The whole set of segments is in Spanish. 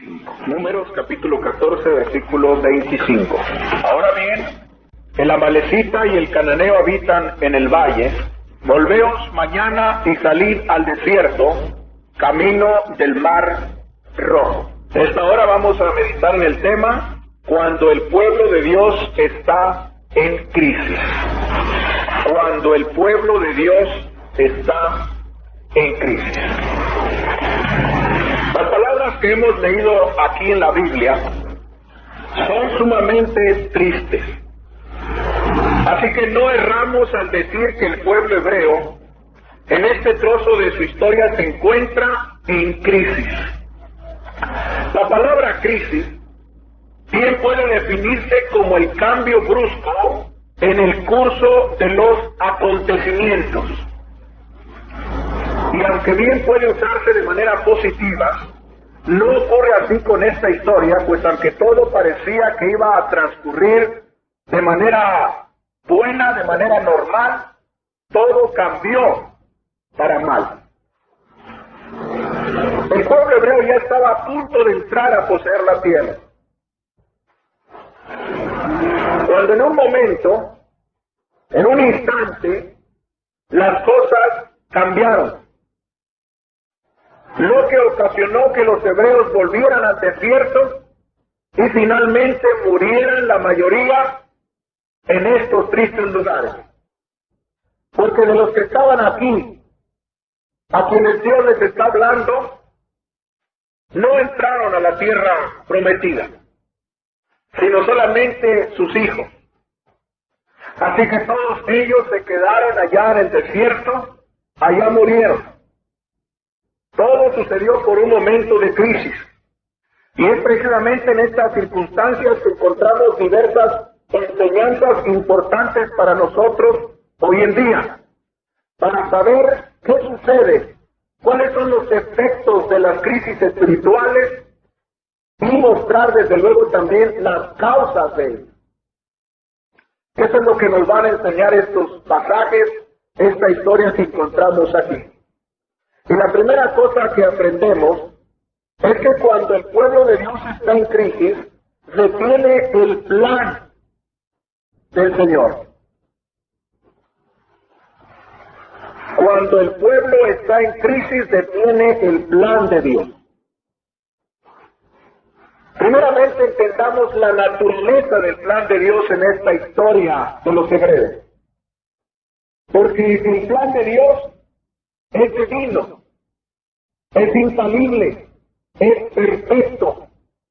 25. Números capítulo 14, versículo 25. Ahora bien, el amalecita y el cananeo habitan en el valle. Volveos mañana y salid al desierto, camino del mar Rojo. Esta hora vamos a meditar en el tema cuando el pueblo de Dios está en crisis. Cuando el pueblo de Dios está en crisis. Las palabras que hemos leído aquí en la Biblia son sumamente tristes. Así que no erramos al decir que el pueblo hebreo en este trozo de su historia se encuentra en crisis. La palabra crisis bien puede definirse como el cambio brusco en el curso de los acontecimientos. Y aunque bien puede usarse de manera positiva, no ocurre así con esta historia, pues aunque todo parecía que iba a transcurrir de manera buena, de manera normal, todo cambió para mal. El pueblo hebreo ya estaba a punto de entrar a poseer la tierra, cuando en un momento, en un instante, las cosas cambiaron. Lo que ocasionó que los hebreos volvieran al desierto y finalmente murieran la mayoría en estos tristes lugares. Porque de los que estaban aquí, a quienes Dios les está hablando, no entraron a la tierra prometida, sino solamente sus hijos. Así que todos ellos se quedaron allá en el desierto, allá murieron. Todo sucedió por un momento de crisis. Y es precisamente en estas circunstancias que encontramos diversas enseñanzas importantes para nosotros hoy en día, para saber qué sucede, cuáles son los efectos de las crisis espirituales y mostrar desde luego también las causas de ellas. Eso es lo que nos van a enseñar estos pasajes, esta historia que encontramos aquí. Y la primera cosa que aprendemos es que cuando el pueblo de Dios está en crisis, detiene el plan del Señor. Cuando el pueblo está en crisis, detiene el plan de Dios. Primeramente entendamos la naturaleza del plan de Dios en esta historia de los hebreos. Porque el plan de Dios es divino, es infalible, es perfecto.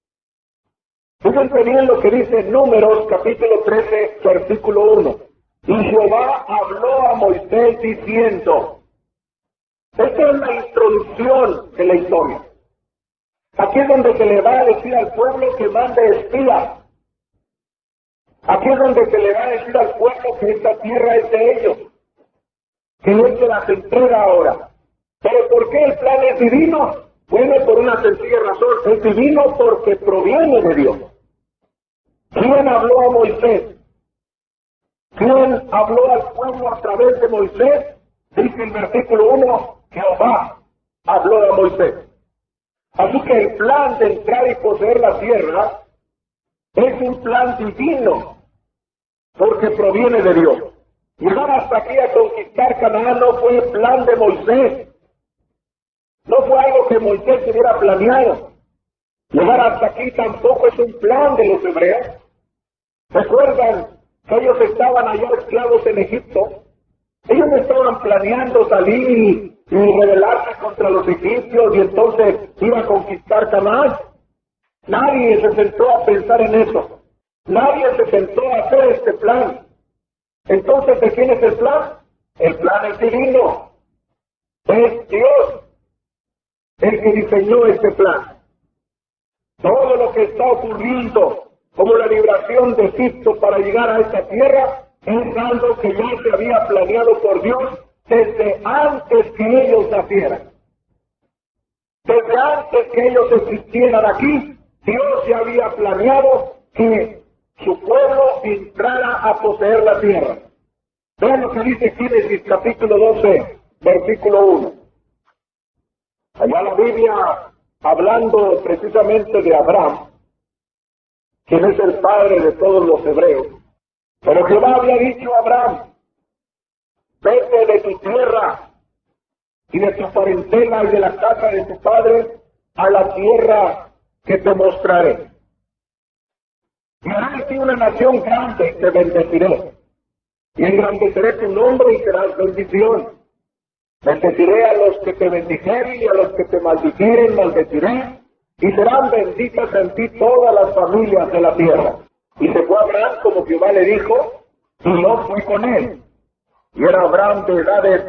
Fíjense bien lo que dice Números capítulo 13, versículo 1. Y Jehová habló a Moisés diciendo, esta es la introducción de la historia. Aquí es donde se le va a decir al pueblo que mande espías. Aquí es donde se le va a decir al pueblo que esta tierra es de ellos, que Él se las entrega ahora. ¿Pero por qué el plan es divino? Bueno, por una sencilla razón. Es divino porque proviene de Dios. ¿Quién habló a Moisés? ¿Quién habló al pueblo a través de Moisés? Dice el versículo 1, Jehová habló a Moisés. Así que el plan de entrar y poseer la tierra es un plan divino, porque proviene de Dios. Llegar hasta aquí a conquistar Canaán no fue el plan de Moisés. No fue algo que Moisés hubiera planeado. Llegar hasta aquí tampoco es un plan de los hebreos. ¿Recuerdan que ellos estaban allá esclavos en Egipto? Ellos no estaban planeando salir y rebelarse contra los egipcios y entonces ir a conquistar Canaán. Nadie se sentó a pensar en eso. Nadie se sentó a hacer este plan. Entonces, ¿de quién es el plan? El plan es divino. Es Dios el que diseñó este plan. Todo lo que está ocurriendo, como la liberación de Egipto para llegar a esta tierra, es algo que ya se había planeado por Dios desde antes que ellos nacieran. Desde antes que ellos existieran aquí, Dios ya había planeado que su pueblo entrara a poseer la tierra. Vean lo que dice Génesis capítulo 12, versículo 1. Allá la Biblia hablando precisamente de Abraham, quien es el padre de todos los hebreos. Pero Jehová había dicho a Abraham, vete de tu tierra y de tu parentela y de la casa de tu padre a la tierra que te mostraré. Y haré de ti una nación grande y te bendeciré. Y engrandeceré tu nombre y serás bendición. Bendeciré a los que te bendijeren y a los que te maldijeren maldeciré. Y serán benditas en ti todas las familias de la tierra. Y se fue Abraham como Jehová le dijo, y Lot fue con él. Y era Abraham de edad de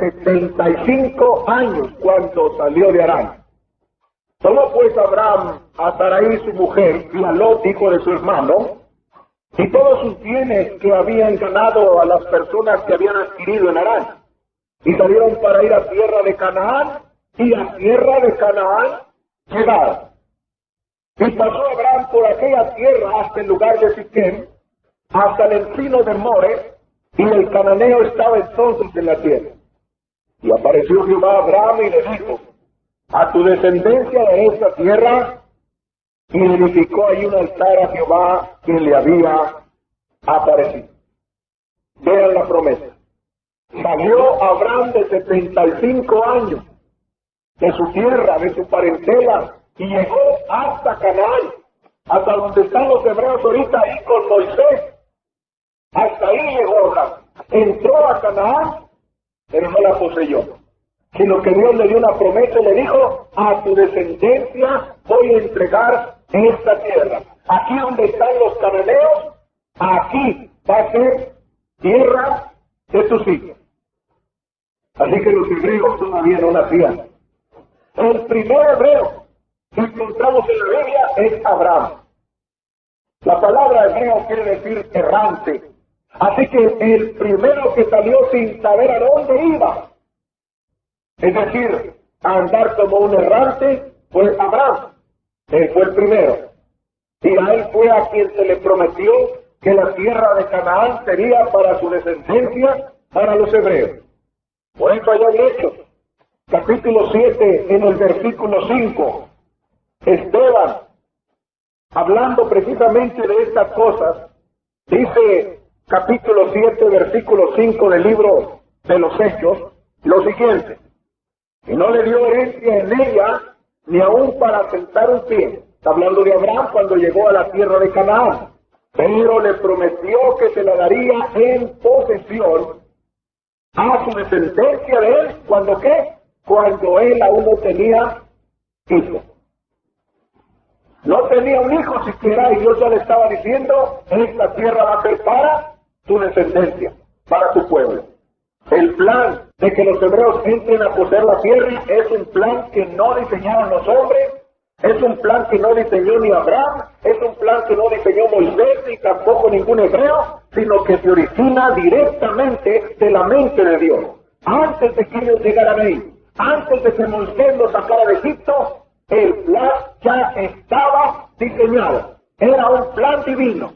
75 años cuando salió de Harán. Tomó pues Abraham a Sarai su mujer y a Lot hijo de su hermano, y todos sus bienes que habían ganado a las personas que habían adquirido en Harán. Y salieron para ir a tierra de Canaán, y a tierra de Canaán llegaron. Y pasó Abraham por aquella tierra hasta el lugar de Siquem, hasta el encino de More, y el cananeo estaba entonces en la tierra. Y apareció Jehová a Abraham y le dijo, a tu descendencia de esta tierra, y edificó ahí un altar a Jehová que le había aparecido. Vean la promesa. Salió Abraham de 75 años de su tierra, de su parentela, y llegó hasta Canaán, hasta donde están los hebreos ahorita ahí con Moisés. Hasta ahí llegó Abraham. Entró a Canaán, pero no la poseyó, sino que Dios le dio una promesa y le dijo, a tu descendencia voy a entregar esta tierra. Aquí donde están los cananeos, aquí va a ser tierra de tus hijos. Así que los hebreos todavía no nacían. El primer hebreo que encontramos en la Biblia es Abraham. La palabra hebreo quiere decir errante. Así que el primero que salió sin saber a dónde iba, es decir, a andar como un errante, fue Abraham. Él fue el primero. Y a él fue a quien se le prometió que la tierra de Canaán sería para su descendencia, para los hebreos. Por eso allá en Hechos, capítulo 7, en el versículo 5, Esteban, hablando precisamente de estas cosas, dice capítulo 7, versículo 5 del libro de los Hechos, lo siguiente: y no le dio herencia en ella, ni aún para sentar un pie. Está hablando de Abraham cuando llegó a la tierra de Canaán. Pero le prometió que se la daría en posesión a su descendencia de él. ¿Cuándo qué? Cuando él aún no tenía hijo. No tenía un hijo siquiera, y Dios ya le estaba diciendo, esta tierra va a ser para tu descendencia, para tu pueblo. El plan de que los hebreos entren a poseer la tierra es un plan que no diseñaron los hombres, es un plan que no diseñó ni Abraham, es un plan que no diseñó Moisés ni tampoco ningún hebreo, sino que se origina directamente de la mente de Dios. Antes de que ellos llegaran ahí, antes de que Moisés los sacara de Egipto, el plan ya estaba diseñado. Era un plan divino.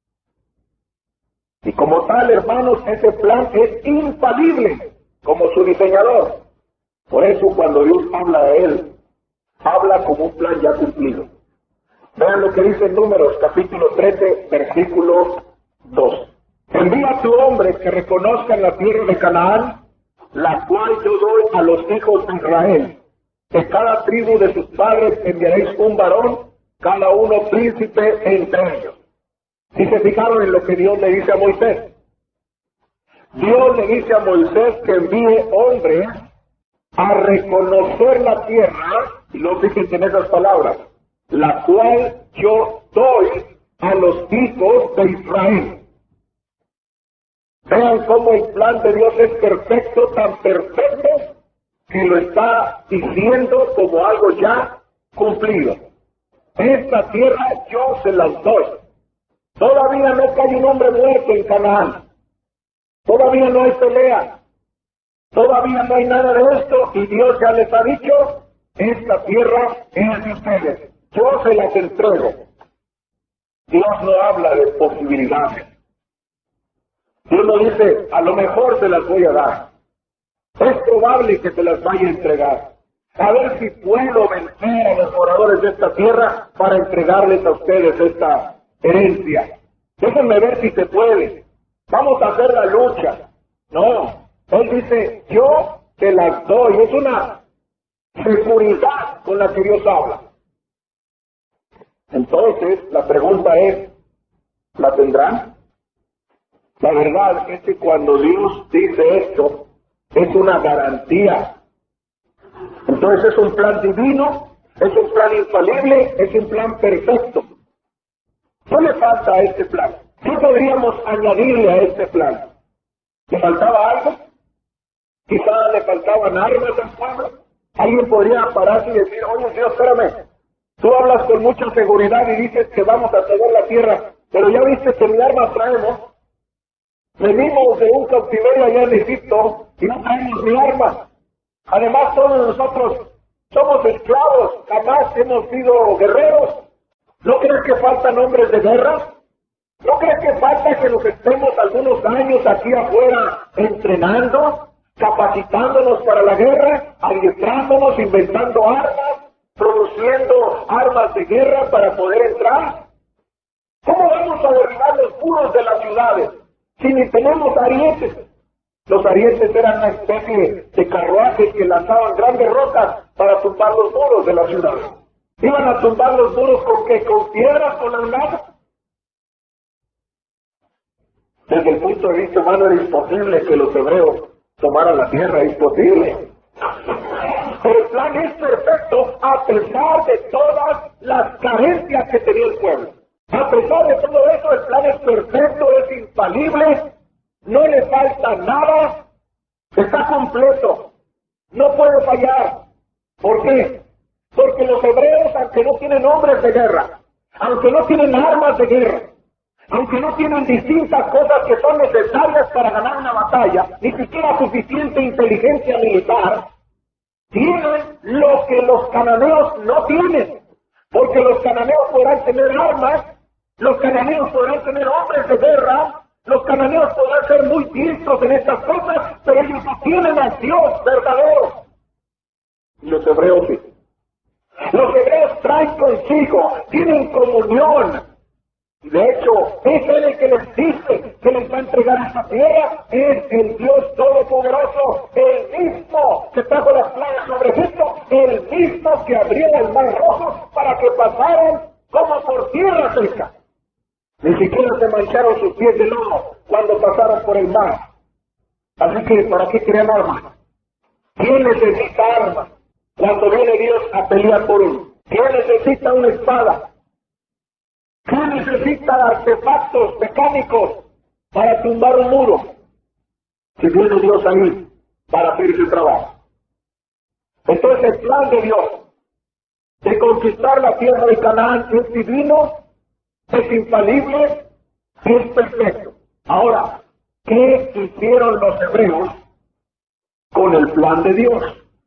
Y como tal, hermanos, ese plan es infalible como su diseñador. Por eso cuando Dios habla de él, habla como un plan ya cumplido. Vean lo que dice en Números, capítulo 13, versículo 2. Envía a tu hombre que reconozcan la tierra de Canaán, la cual yo doy a los hijos de Israel. De cada tribu de sus padres enviaréis un varón, cada uno príncipe entre ellos. Si se fijaron en lo que Dios le dice a Moisés. Dios le dice a Moisés que envíe hombres a reconocer la tierra, y no fíjense en esas palabras, la cual yo doy a los hijos de Israel. Vean cómo el plan de Dios es perfecto, tan perfecto, que lo está diciendo como algo ya cumplido. Esta tierra yo se las doy. Todavía no cae un hombre muerto en Canaán. Todavía no hay pelea. Todavía no hay nada de esto, y Dios ya les ha dicho, esta tierra es de ustedes. Yo se las entrego. Dios no habla de posibilidades. Dios no dice, a lo mejor se las voy a dar. Es probable que se las vaya a entregar. A ver si puedo vencer a los moradores de esta tierra para entregarles a ustedes esta herencia. Déjenme ver si se puede. Vamos a hacer la lucha. No, él dice, yo te las doy. Es una seguridad con la que Dios habla. Entonces, la pregunta es, ¿la tendrán? La verdad es que cuando Dios dice esto, es una garantía. Entonces es un plan divino, es un plan infalible, es un plan perfecto. ¿Qué le falta a este plan? ¿Qué podríamos añadirle a este plan? ¿Le faltaba algo? Quizá le faltaban armas al pueblo. Alguien podría pararse y decir, oye Dios, espérame, tú hablas con mucha seguridad y dices que vamos a ceder la tierra, pero ya viste que ni armas traemos. Venimos de un cautiverio allá en Egipto y no traemos ni armas. Además, todos nosotros somos esclavos, jamás hemos sido guerreros. ¿No crees que faltan hombres de guerra? ¿No crees que falta que nos estemos algunos años aquí afuera entrenando, capacitándonos para la guerra, adiestrándonos, inventando armas, produciendo armas de guerra para poder entrar? ¿Cómo vamos a derribar los muros de las ciudades si ni tenemos arietes? Los arietes eran una especie de carruajes que lanzaban grandes rocas para tumbar los muros de la ciudad. ¿Iban a tumbar los muros con qué? ¿Con piedras, con lanzas? Desde el punto de vista humano era imposible que los hebreos tomaran la tierra, imposible. Pero el plan es perfecto a pesar de todas las carencias que tenía el pueblo. A pesar de todo eso, el plan es perfecto, es infalible. No le falta nada, está completo, no puede fallar. ¿Por qué? Porque los hebreos, aunque no tienen hombres de guerra, aunque no tienen armas de guerra, aunque no tienen distintas cosas que son necesarias para ganar una batalla, ni siquiera suficiente inteligencia militar, tienen lo que los cananeos no tienen. Porque los cananeos podrán tener armas, los cananeos podrán tener hombres de guerra, los cananeos podrán ser muy diestros en estas cosas, pero ellos no tienen a Dios verdadero. Y los hebreos sí. Los hebreos traen consigo, tienen comunión. De hecho, es Él el que les dice que les va a entregar esta tierra, es el Dios Todopoderoso, el mismo que trajo las plagas sobre Egipto, el mismo que abrió el mar rojo para que pasaran como por tierra seca. Ni siquiera se mancharon sus pies de lodo cuando pasaron por el mar. Así que, ¿para qué querían armas? ¿Quién necesita armas cuando viene Dios a pelear por uno? ¿Quién necesita una espada? ¿Quién necesita artefactos mecánicos para tumbar un muro? Si viene Dios ahí para hacer su trabajo. Entonces el plan de Dios de conquistar la tierra de Canaán es divino, es infalible y es perfecto. Ahora, ¿qué hicieron los hebreos con el plan de Dios?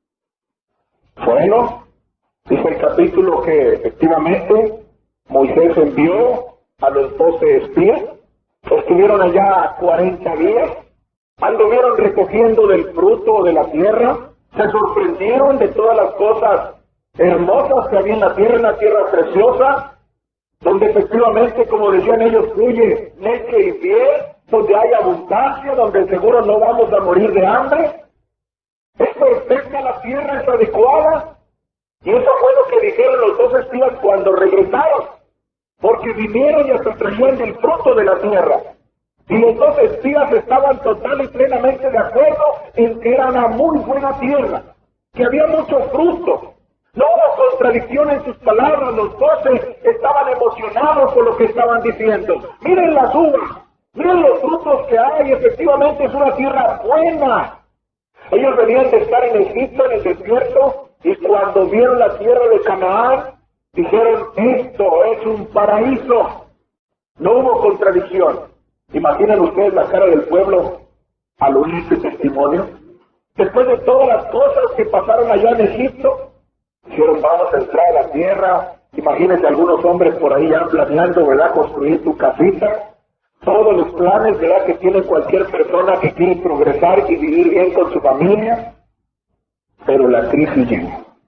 Bueno, dice el capítulo que efectivamente Moisés envió a los 12 espías, estuvieron allá 40 días, anduvieron recogiendo del fruto de la tierra, se sorprendieron de todas las cosas hermosas que había en la tierra, una tierra preciosa, donde efectivamente, como decían ellos, fluye leche y miel, donde hay abundancia, donde seguro no vamos a morir de hambre. Es perfecta la tierra, es adecuada. Y eso fue lo que dijeron los 12 espías cuando regresaron, porque vinieron y hasta traían del fruto de la tierra. Y los 12 espías estaban total y plenamente de acuerdo en que era una muy buena tierra, que había mucho fruto. No hubo contradicción en sus palabras, los 12 estaban emocionados por lo que estaban diciendo. Miren las uvas, miren los frutos que hay, efectivamente es una tierra buena. Ellos venían de estar en Egipto, en el desierto, y cuando vieron la tierra de Canaán, dijeron, esto es un paraíso. No hubo contradicción. ¿Imaginan ustedes la cara del pueblo al oír este testimonio? Después de todas las cosas que pasaron allá en Egipto, dijeron, vamos a entrar a la tierra. Imagínense algunos hombres por ahí ya planeando, ¿verdad?, construir tu casita. Todos los planes, ¿verdad?, que tiene cualquier persona que quiere progresar y vivir bien con su familia. Pero la crisis llegó.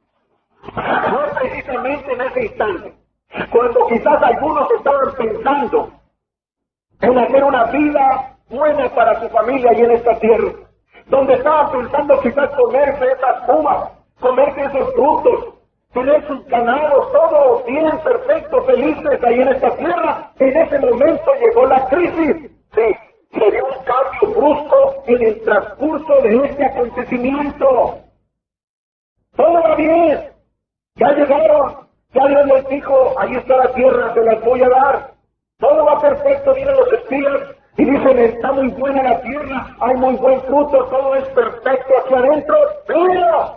Fue precisamente en ese instante, cuando quizás algunos estaban pensando en hacer una vida buena para su familia y en esta tierra, donde estaban pensando quizás comerse esas uvas, comerse esos frutos, tener sus ganados, todo bien, perfecto, felices ahí en esta tierra. En ese momento llegó la crisis. Sí, se dio un cambio brusco en el transcurso de este acontecimiento. Todo va bien, ya llegaron, ya Dios les dijo, ahí está la tierra, se las voy a dar. Todo va perfecto, vienen los espías y dicen, está muy buena la tierra, hay muy buen fruto, todo es perfecto aquí adentro, pero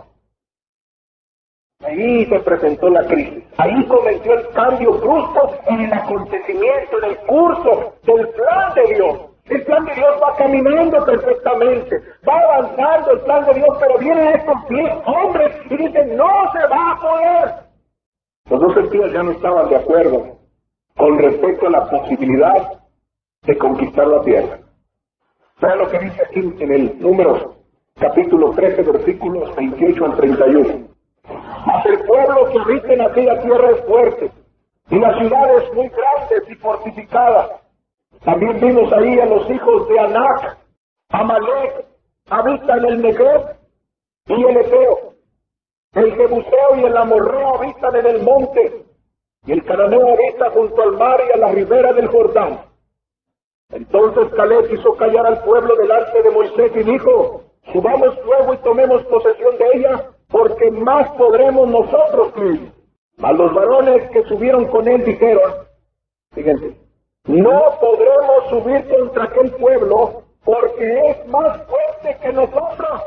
ahí se presentó la crisis. Ahí comenzó el cambio brusco en el acontecimiento, en el curso del plan de Dios. El plan de Dios va caminando perfectamente, va avanzando el plan de Dios, pero vienen estos 10 hombres y dicen, no se va a poder. Los dos espías ya no estaban de acuerdo con respecto a la posibilidad de conquistar la tierra. Vean lo que dice aquí en el Números, capítulo 13, versículos 28 al 31. Mas el pueblo que habita en aquella tierra es fuerte, y las ciudades muy grandes y fortificadas. También vimos ahí a los hijos de Anac, Amalek, habitan el Negev y el Eteo. El Jebuseo y el Amorreo habitan en el monte, y el Cananeo habita junto al mar y a la ribera del Jordán. Entonces Caleb hizo callar al pueblo delante de Moisés y dijo, subamos luego y tomemos posesión de ella, porque más podremos nosotros que ellos. Mas los varones que subieron con él dijeron, fíjense, no podremos subir contra aquel pueblo, porque es más fuerte que nosotros.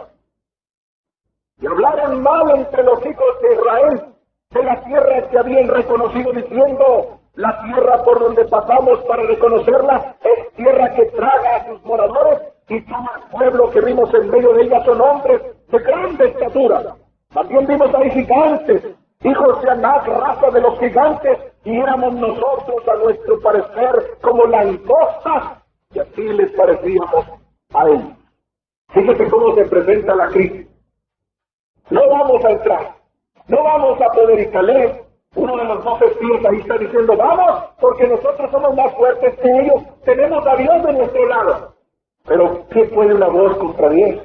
Y hablaron mal entre los hijos de Israel de la tierra que habían reconocido, diciendo, la tierra por donde pasamos para reconocerla es tierra que traga a sus moradores, y todo el pueblo que vimos en medio de ella son hombres de grande estatura. También vimos ahí gigantes, hijos de Anac, raza de los gigantes, y éramos nosotros a nuestro parecer como langostas, y así les parecíamos a ellos. Fíjese cómo se presenta la crisis. No vamos a entrar, no vamos a poder. Y Caleb, uno de los 12 espías, ahí está diciendo, vamos, porque nosotros somos más fuertes que ellos, tenemos a Dios de nuestro lado. Pero, ¿qué puede una voz contra 10?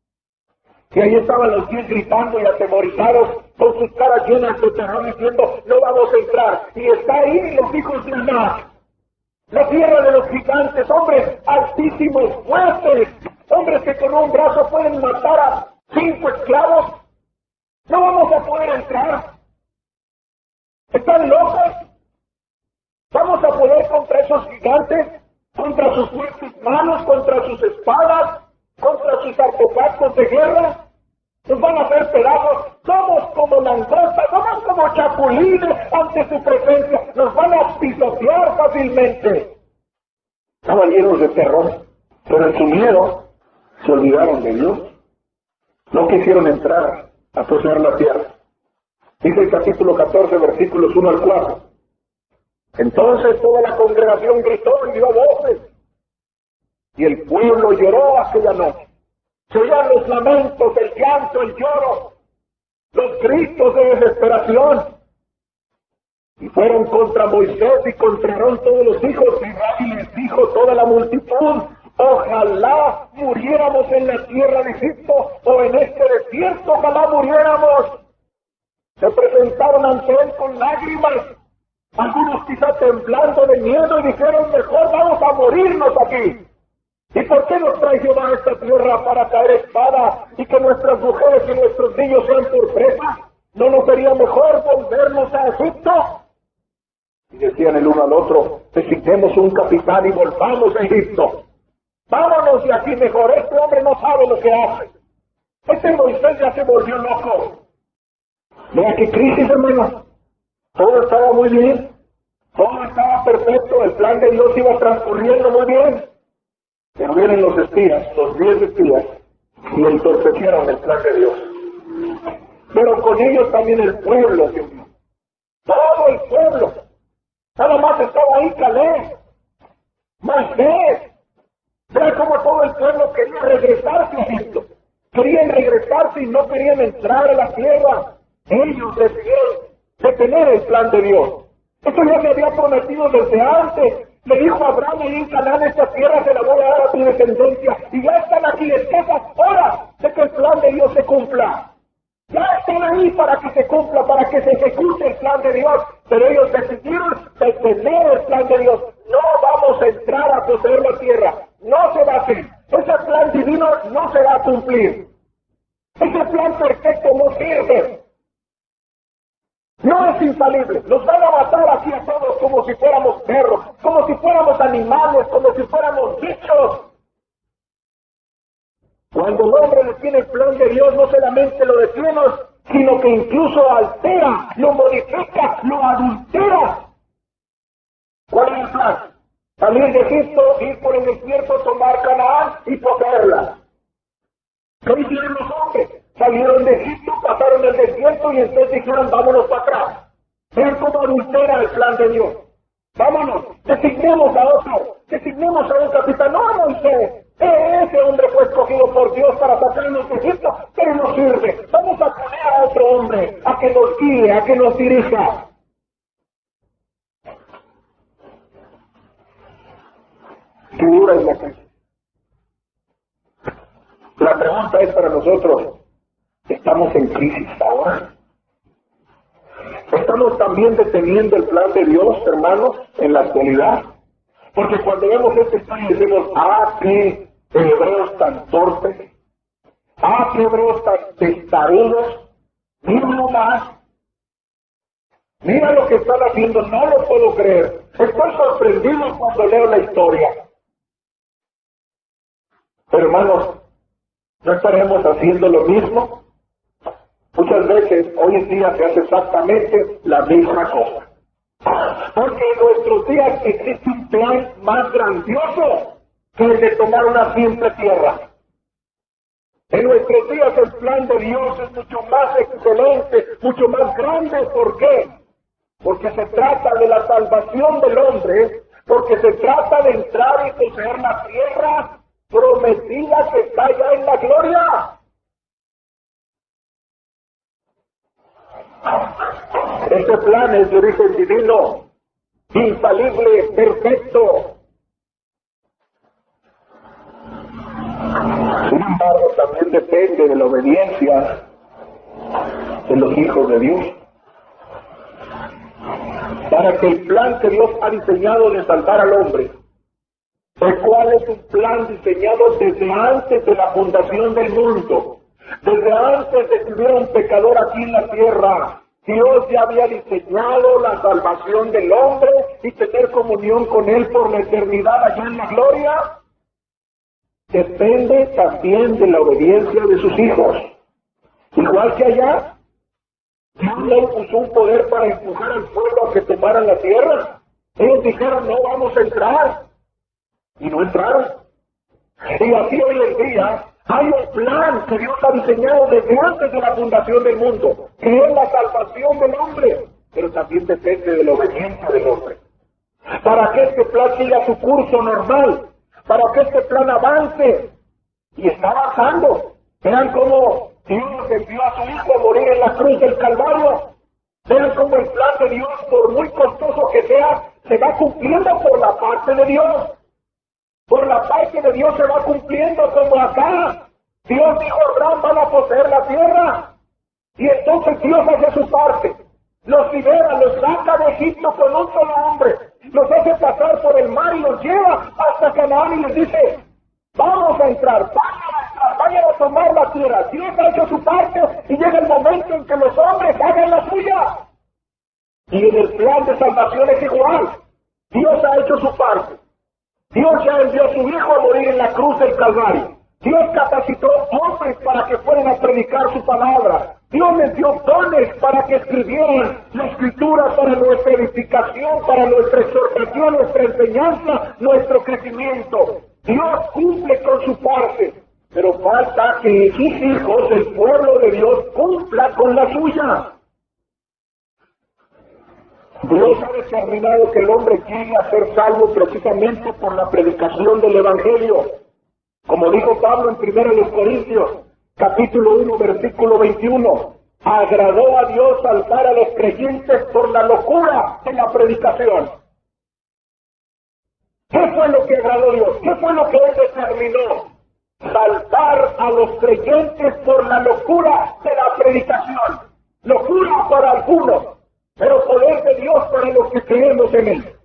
Y ahí estaban los 10 gritando y atemorizados, con sus caras llenas de terror, diciendo, no vamos a entrar. Y está ahí los hijos de Anac, la tierra de los gigantes, hombres altísimos, fuertes, hombres que con un brazo pueden matar a 5 esclavos. No vamos a poder entrar. ¿Están locos? ¿Vamos a poder contra esos gigantes? ¿Contra sus fuertes manos? ¿Contra sus espadas? ¿Contra sus artefactos de guerra? Nos van a hacer pedazos. Somos como langostas, somos como chapulines ante su presencia. Nos van a pisotear fácilmente. Estaban llenos de terror, pero en su miedo se olvidaron de Dios. No quisieron entrar a poseer la tierra. Dice el capítulo 14, versículos 1 al 4. Entonces toda la congregación gritó y dio voces, y el pueblo lloró aquella noche. Se oían los lamentos, el llanto, el lloro, los gritos de desesperación. Y fueron contra Moisés y contra Aarón todos los hijos de Israel, y les dijo toda la multitud, ojalá muriéramos en la tierra de Egipto, o en este desierto, ojalá muriéramos. Se presentaron ante él con lágrimas, algunos quizá temblando de miedo, y dijeron, mejor vamos a morirnos aquí. ¿Y por qué nos trae Jehová a esta tierra para caer espada y que nuestras mujeres y nuestros niños sean por presa? ¿No nos sería mejor volvernos a Egipto? Y decían el uno al otro, designemos un capitán y volvamos a Egipto. Vámonos de aquí mejor, este hombre no sabe lo que hace. Este Moisés ya se volvió loco. Vea qué crisis, hermanos. Todo estaba muy bien, todo estaba perfecto, el plan de Dios iba transcurriendo muy bien. Pero vienen los espías, los 10 espías, y entorpecieron el plan de Dios. Pero con ellos también el pueblo, Dios mío. Todo el pueblo. Nada más estaba ahí Caleb, Moisés. Vea cómo todo el pueblo quería regresarse a Egipto. Querían regresarse y no querían entrar a la tierra. Ellos decidieron detener el plan de Dios. Eso ya se había prometido desde antes. Le dijo a Abraham ahí en Canaán, esta tierra se la voy a dar a tu descendencia. Y ya están aquí escasas horas de que el plan de Dios se cumpla. Ya están ahí para que se cumpla, para que se ejecute el plan de Dios. Pero ellos decidieron detener el plan de Dios. No vamos a entrar a poseer la tierra. No se va a hacer. Ese plan divino no se va a cumplir. Ese plan perfecto no sirve. No es infalible. Nos van a matar aquí a todos como si fuéramos perros, como si fuéramos animales, como si fuéramos bichos. Cuando el hombre detiene el plan de Dios, no solamente lo detiene, sino que incluso altera, lo modifica, lo adultera. ¿Cuál es el plan? Salir de Egipto, ir por el desierto, tomar Canaán y poseerla. ¿Qué hicieron los hombres? Salieron de Egipto, pasaron el desierto y entonces dijeron, vámonos para atrás. Vean cómo adultera el plan de Dios. Vámonos, designemos a otro, designemos a un capitán. No, Moisés, ese hombre fue escogido por Dios para sacarnos de Egipto, pero no sirve. Vamos a poner a otro hombre a que nos guíe, a que nos dirija. Qué dura es la cosa. La pregunta es para nosotros, ¿estamos en crisis ahora? ¿Estamos también deteniendo el plan de Dios, hermanos, en la actualidad? Porque cuando vemos esta historia decimos, qué hebreos tan torpes, qué hebreos tan testarudos, mira nomás, mira lo que están haciendo, no lo puedo creer. Estoy sorprendido cuando leo la historia. Pero hermanos, ¿no estaremos haciendo lo mismo? Muchas veces, hoy en día se hace exactamente la misma cosa. Porque en nuestros días existe un plan más grandioso que el de tomar una simple tierra. En nuestros días el plan de Dios es mucho más excelente, mucho más grande. ¿Por qué? Porque se trata de la salvación del hombre, porque se trata de entrar y poseer la tierra prometida que está ya en la gloria. Este plan es de origen divino, infalible, perfecto. Sin embargo, también depende de la obediencia de los hijos de Dios. Para que el plan que Dios ha diseñado de salvar al hombre, el cual es un plan diseñado desde antes de la fundación del mundo, desde antes de que hubiera un pecador aquí en la tierra, Dios ya había diseñado la salvación del hombre y tener comunión con él por la eternidad allá en la gloria. Depende también de la obediencia de sus hijos. Igual que allá, Dios no puso un poder para empujar al pueblo a que tomaran la tierra. Ellos dijeron, no vamos a entrar. Y no entraron. Y así hoy en día hay un plan que Dios ha diseñado desde antes de la fundación del mundo, que es la salvación del hombre, pero también depende de la obediencia del hombre. Para que este plan siga su curso normal, para que este plan avance, y está avanzando. Vean cómo Dios envió a su Hijo a morir en la cruz del Calvario. Vean cómo el plan de Dios, por muy costoso que sea, se va cumpliendo por la parte de Dios. Por la parte de Dios se va cumpliendo como acá. Dios dijo a Abraham, van a poseer la tierra. Y entonces Dios hace su parte. Los libera, los saca de Egipto con un solo hombre. Los hace pasar por el mar y los lleva hasta Canaán y les dice, vamos a entrar, vayan a tomar la tierra. Dios ha hecho su parte y llega el momento en que los hombres hagan la suya. Y en el plan de salvación es igual. Dios ha hecho su parte. Dios ya envió a su Hijo a morir en la cruz del Calvario. Dios capacitó hombres para que fueran a predicar su palabra. Dios les dio dones para que escribieran la Escritura para nuestra edificación, para nuestra exhortación, nuestra enseñanza, nuestro crecimiento. Dios cumple con su parte, pero falta que sus hijos, el pueblo de Dios, cumpla con la suya. Dios ha determinado que el hombre llegue a ser salvo precisamente por la predicación del Evangelio. Como dijo Pablo en 1 Corintios, capítulo 1, versículo 21, Agradó a Dios salvar a los creyentes por la locura de la predicación. ¿Qué fue lo que agradó a Dios? ¿Qué fue lo que Él determinó? Salvar a los creyentes por la locura de la predicación. Locura para algunos, pero poder de Dios para los que creemos en Él.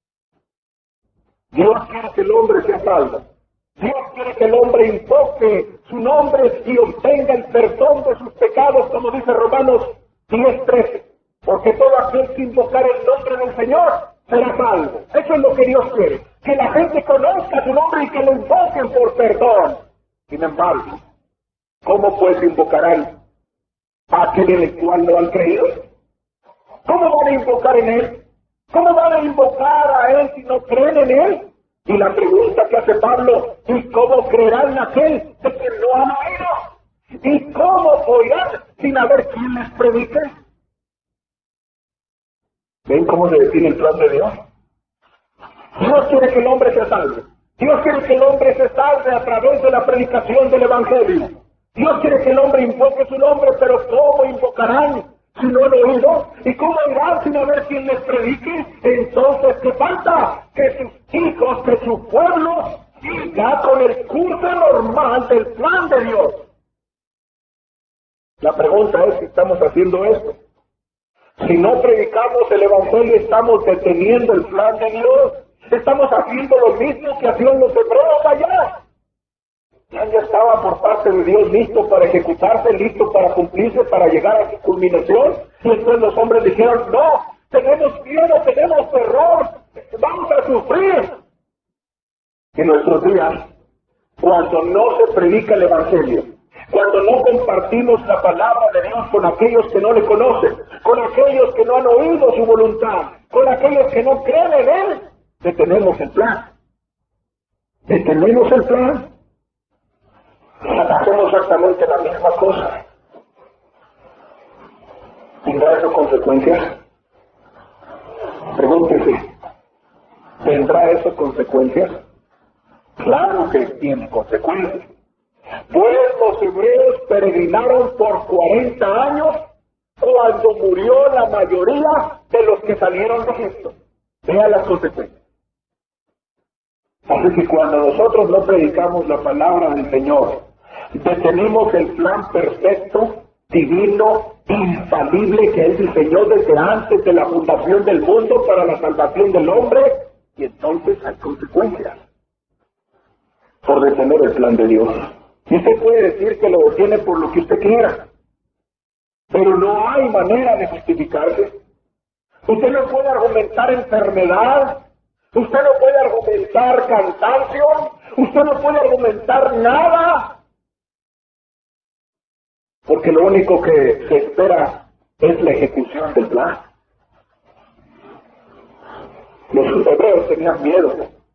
Dios quiere que el hombre sea salvo. Dios quiere que el hombre invoque su nombre y obtenga el perdón de sus pecados, como dice Romanos 10:13. Porque todo aquel que invocar el nombre del Señor será salvo. Eso es lo que Dios quiere. Que la gente conozca su nombre y que lo invoquen por perdón. Sin embargo, ¿cómo pues invocarán a aquel en el cual no han creído? ¿Cómo van a invocar en Él? ¿Cómo van a invocar a Él si no creen en Él? Y la pregunta que hace Pablo, ¿y cómo creerán aquel de que no han oído? ¿Y cómo oirán sin haber quien les predique? ¿Ven cómo se define el plan de Dios? Dios quiere que el hombre se salve. Dios quiere que el hombre se salve a través de la predicación del Evangelio. Dios quiere que el hombre invoque su nombre, pero ¿cómo invocarán si no han oído? ¿Y cómo irán sin haber quien les predique? Entonces, ¿qué falta? Que sus hijos, que su pueblo, siga con el curso normal del plan de Dios. La pregunta es si estamos haciendo esto. Si no predicamos el Evangelio, estamos deteniendo el plan de Dios. Estamos haciendo lo mismo que hacían los hebreos allá. Ya estaba por parte de Dios listo para ejecutarse, listo para cumplirse, para llegar a su culminación. Y entonces los hombres dijeron, no, tenemos miedo, tenemos terror, vamos a sufrir. En nuestros días, cuando no se predica el Evangelio, cuando no compartimos la palabra de Dios con aquellos que no le conocen, con aquellos que no han oído su voluntad, con aquellos que no creen en Él, detenemos el plan. Detenemos el plan. Hacemos exactamente la misma cosa. ¿Tendrá eso consecuencias? Pregúntese, ¿tendrá eso consecuencias? Claro que tiene consecuencias. Pues los hebreos peregrinaron por 40 años cuando murió la mayoría de los que salieron de Egipto. Vea las consecuencias. Así que cuando nosotros no predicamos la palabra del Señor, detenemos el plan perfecto, divino, infalible que Él diseñó desde antes de la fundación del mundo para la salvación del hombre, y entonces hay consecuencias por detener el plan de Dios. Y usted puede decir que lo detiene por lo que usted quiera, pero no hay manera de justificarse. Usted no puede argumentar enfermedad, usted no puede argumentar cansancio, usted no puede argumentar nada, porque lo único que se espera es la ejecución del plan. Los hebreos tenían miedo.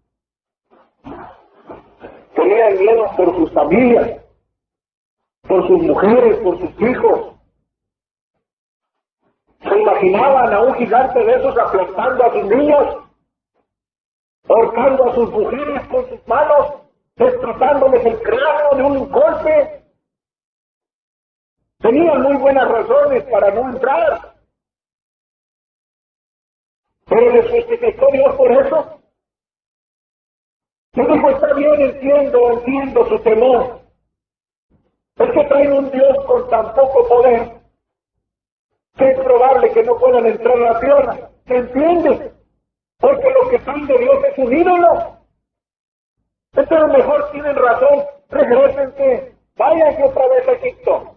Tenían miedo por sus familias, por sus mujeres, por sus hijos. Se imaginaban a un gigante de esos aplastando a sus niños, ahorcando a sus mujeres con sus manos, destrozándoles el cráneo de un golpe. Tenían muy buenas razones para no entrar. Pero les justificó Dios por eso. Yo digo, está bien, entiendo su temor. Es que traen un Dios con tan poco poder que es probable que no puedan entrar a la tierra. ¿Se entiende? Porque lo que traen de Dios es un ídolo. Entonces mejor tienen razón, regrésense, váyanse otra vez a Egipto.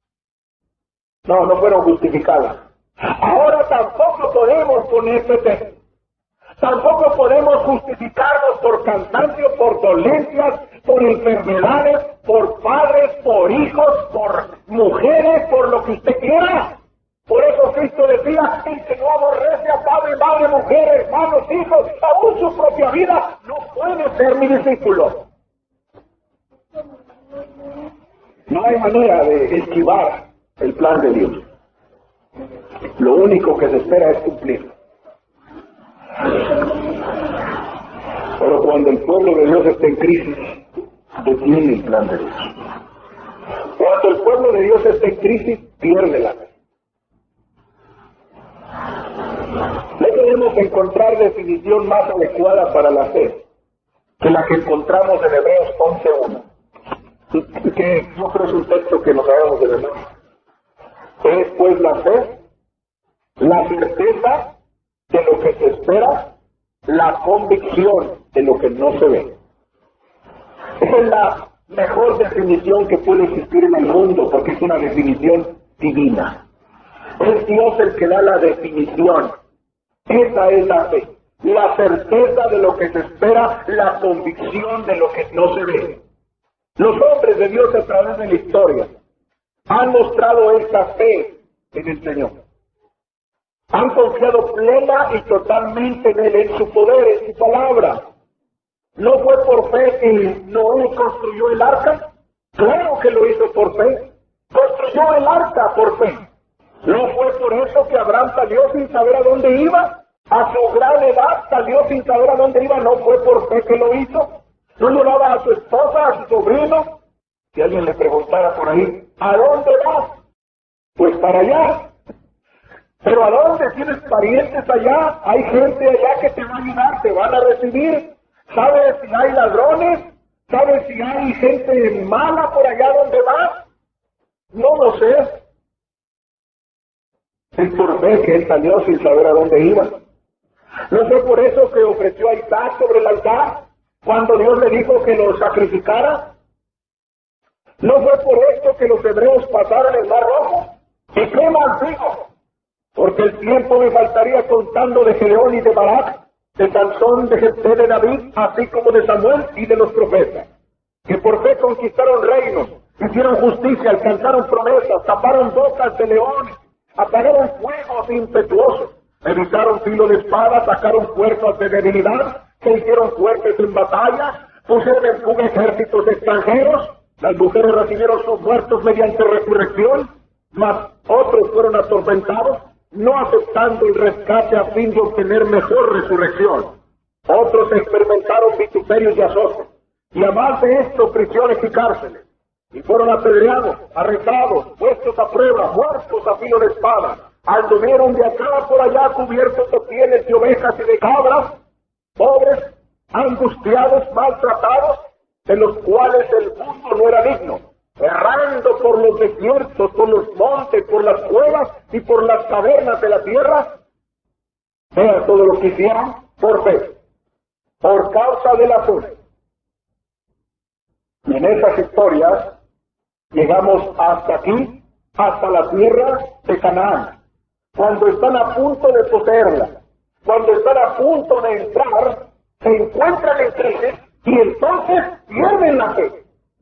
No fueron justificadas. Ahora tampoco podemos poner pretextos. Tampoco podemos justificarnos por cansancio, por dolencias, por enfermedades, por padres, por hijos, por mujeres, por lo que usted quiera. Por eso Cristo decía, el que no aborrece a padre, madre, mujer, hermanos, hijos, aún su propia vida, no puede ser mi discípulo. No hay manera de esquivar el plan de Dios. Lo único que se espera es cumplirlo. Pero cuando el pueblo de Dios está en crisis, detiene el plan de Dios. Cuando el pueblo de Dios está en crisis, pierde la fe. encontrar definición más adecuada para la fe que la que encontramos en Hebreos 11:1, que yo creo es un texto que nos sabemos de memoria. Es pues la fe, la certeza de lo que se espera, la convicción de lo que no se ve. Esa es la mejor definición que puede existir en el mundo, porque es una definición divina. Es Dios el que da la definición. Esa es la fe. La certeza de lo que se espera, la convicción de lo que no se ve. Los hombres de Dios a través de la historia han mostrado esta fe en el Señor. Han confiado plena y totalmente en Él, en su poder, en su palabra. ¿No fue por fe que Noé construyó el arca? Claro que lo hizo por fe. Construyó el arca por fe. ¿No fue por eso que Abraham salió sin saber a dónde iba? A su gran edad salió sin saber a dónde iba. ¿No fue por fe que lo hizo? ¿No llevaba a su esposa, a su sobrino? Si alguien le preguntara por ahí, ¿a dónde vas? Pues para allá. ¿Pero a dónde? ¿Tienes parientes allá? ¿Hay gente allá que te va a ayudar? ¿Te van a recibir? ¿Sabes si hay ladrones? ¿Sabes si hay gente mala por allá donde vas? No lo sé. Es por fe que él salió sin saber a dónde iba. ¿No fue por eso que ofreció a Isaac sobre el altar cuando Dios le dijo que lo sacrificara? ¿No fue por esto que los hebreos pasaron el Mar Rojo? ¿Y qué más digo? Porque el tiempo me faltaría contando de Gedeón y de Barak, de Sansón, de Jefté, de David, así como de Samuel y de los profetas, que por fe conquistaron reinos, hicieron justicia, alcanzaron promesas, taparon bocas de leones, apagaron fuegos impetuosos, evitaron filo de espada, sacaron fuerzas de debilidad, se hicieron fuertes en batalla, pusieron en fuga ejércitos extranjeros, las mujeres recibieron sus muertos mediante resurrección, mas otros fueron atormentados, no aceptando el rescate a fin de obtener mejor resurrección. Otros experimentaron vituperios y azotes, y a más de esto prisiones y cárceles, y fueron apedreados, arrestados, puestos a prueba, muertos a filo de espada, anduvieron de acá por allá cubiertos de pieles de ovejas y de cabras, pobres, angustiados, maltratados, de los cuales el mundo no era digno, errando por los desiertos, por los montes, por las cuevas y por las cavernas de la tierra. Vea todo lo que hicieron por fe, por causa de la fe. Y en esas historias llegamos hasta aquí, hasta la tierra de Canaán. Cuando están a punto de poseerla, cuando están a punto de entrar, se encuentran en crisis y entonces pierden la fe.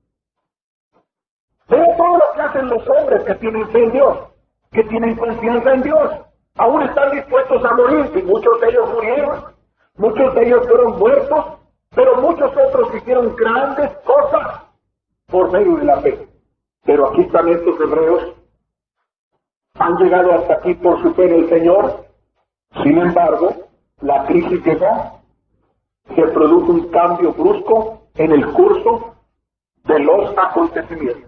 Vea todo lo que hacen los hombres que tienen fe en Dios, que tienen confianza en Dios. Aún están dispuestos a morir, y muchos de ellos murieron, muchos de ellos fueron muertos, pero muchos otros hicieron grandes cosas por medio de la fe. Pero aquí están estos hebreos, han llegado hasta aquí por su fe en el Señor. Sin embargo, la crisis llegó, se produjo un cambio brusco en el curso de los acontecimientos.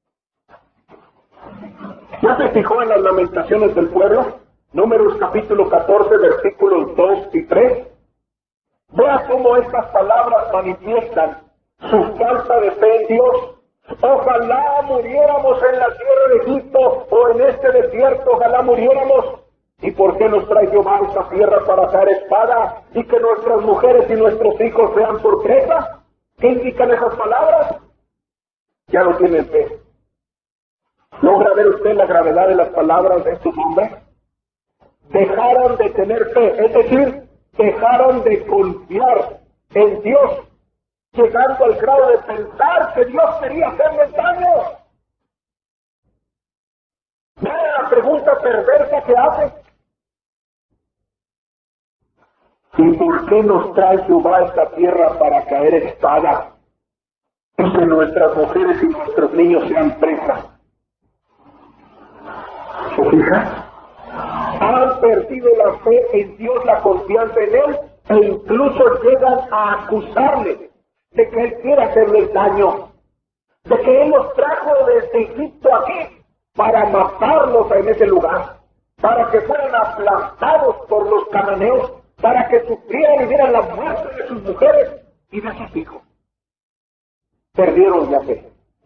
¿Ya se fijó en las lamentaciones del pueblo? Números capítulo 14, versículos 2 y 3. Vea cómo estas palabras manifiestan su falta de fe en Dios. Ojalá muriéramos en la tierra de Egipto o en este desierto, ojalá muriéramos. ¿Y por qué nos trae Jehová a esta tierra para caer espada y que nuestras mujeres y nuestros hijos sean por presa? ¿Qué indican esas palabras? Ya lo tienen fe. ¿Logra ver usted la gravedad de las palabras de estos hombres? Dejaron de tener fe, es decir, dejaron de confiar en Dios, llegando al grado de pensar que Dios quería hacerles daño. Mira la pregunta perversa que hace. ¿Y por qué nos trae Jehová a esta tierra para caer espada y que nuestras mujeres y nuestros niños sean presas? ¿Se fija? Han perdido la fe en Dios, la confianza en Él, e incluso llegan a acusarle de que Él quiere hacerles daño, de que Él los trajo desde Egipto aquí para matarlos en ese lugar, para que fueran aplastados por los cananeos, para que sufrieran y vieran la muerte de sus mujeres y de sus hijos. Perdieron la fe.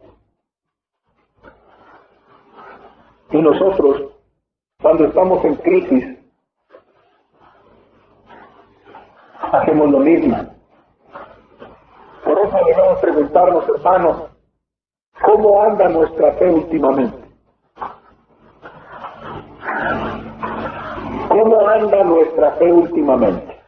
Y nosotros, cuando estamos en crisis, hacemos lo mismo. Por eso debemos preguntarnos, hermanos, ¿cómo anda nuestra fe últimamente? ¿Cómo anda nuestra fe últimamente?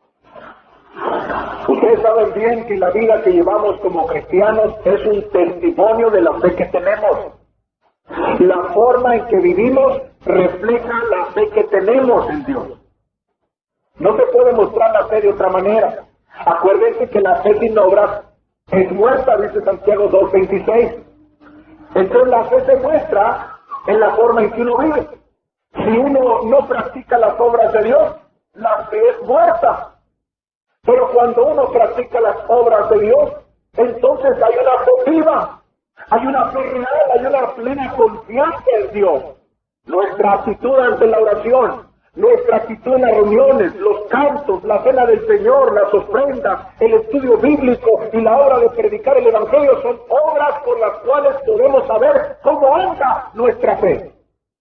Ustedes saben bien que la vida que llevamos como cristianos es un testimonio de la fe que tenemos. La forma en que vivimos refleja la fe que tenemos en Dios. No se puede mostrar la fe de otra manera. Acuérdense que la fe sin obras es muerta, dice Santiago 2:26. Entonces la fe se muestra en la forma en que uno vive. Si uno no practica las obras de Dios, la fe es muerta. Pero cuando uno practica las obras de Dios, entonces hay una fe viva, hay una fe real, hay una plena confianza en Dios. Nuestra actitud ante la oración, nuestra actitud en las reuniones, los cantos, la cena del Señor, las ofrendas, el estudio bíblico y la obra de predicar el Evangelio son obras por las cuales podemos saber cómo anda nuestra fe.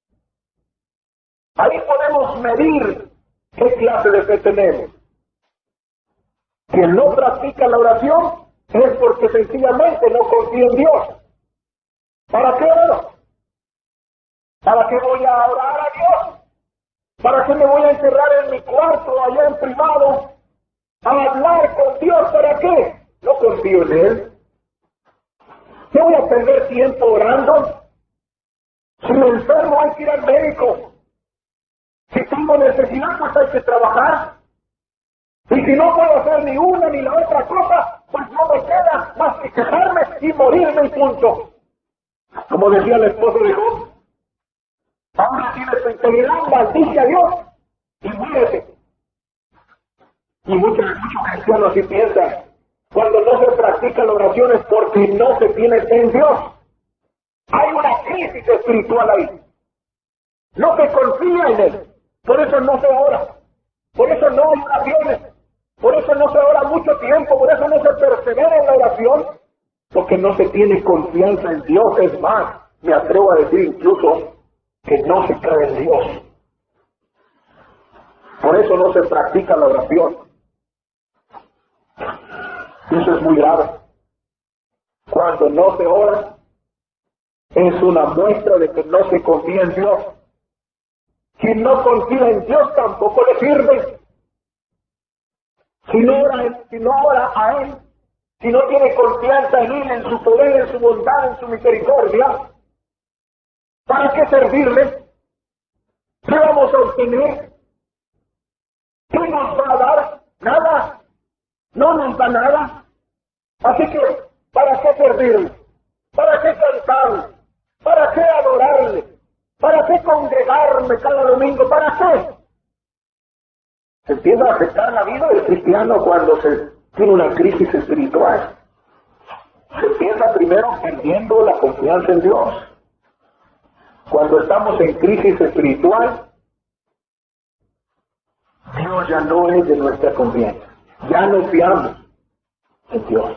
Ahí podemos medir qué clase de fe tenemos. Quien no practica la oración es porque sencillamente no confía en Dios. ¿Para qué oro? ¿Para qué voy a orar a Dios? ¿Para qué me voy a encerrar en mi cuarto, allá en privado, a hablar con Dios? ¿Para qué? No confío en Él. ¿Qué voy a perder tiempo orando? Si me enfermo hay que ir al médico. Si tengo necesidad, pues hay que trabajar. Y si no puedo hacer ni una ni la otra cosa, pues no me queda más que quejarme y morirme y punto. Como decía el esposo de Job, ahora tienes tu integridad, maldice a Dios y muérete. Y muchos cristianos así piensan, cuando no se practica la oración es porque no se tiene fe en Dios. Hay una crisis espiritual ahí. No se confía en Él, por eso no se ora, por eso no hay oraciones, por eso no se ora mucho tiempo, por eso no se persevera en la oración, porque no se tiene confianza en Dios. Es más, me atrevo a decir incluso que no se cree en Dios. Por eso no se practica la oración. Y eso es muy grave. Cuando no se ora, es una muestra de que no se confía en Dios. Quien no confía en Dios tampoco le sirve. Si no ora a Él, si no tiene confianza en Él, en su poder, en su bondad, en su misericordia, ¿para qué servirle? ¿Qué vamos a obtener? ¿Qué nos va a dar? Nada. No nos da nada. Así que, ¿para qué servirle? ¿Para qué cantarle? ¿Para qué adorarle? ¿Para qué congregarme cada domingo? ¿Para qué? Se empieza a afectar la vida del cristiano cuando se tiene una crisis espiritual. Se empieza primero perdiendo la confianza en Dios. Cuando estamos en crisis espiritual, Dios ya no es de nuestra confianza. Ya no fiamos en Dios.